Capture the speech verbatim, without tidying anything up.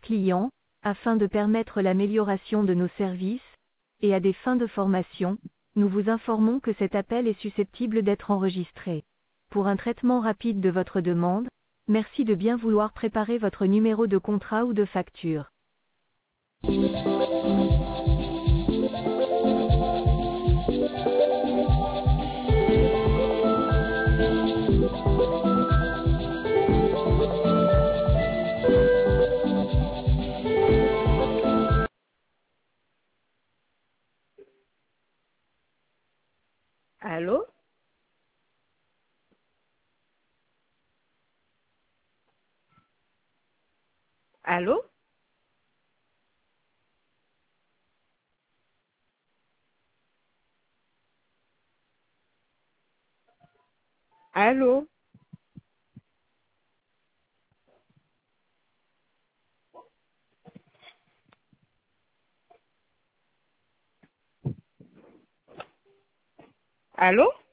clients, afin de permettre l'amélioration de nos services, et à des fins de formation, nous vous informons que cet appel est susceptible d'être enregistré. Pour un traitement rapide de votre demande, merci de bien vouloir préparer votre numéro de contrat ou de facture. Allô? Allô? Allô? Allô?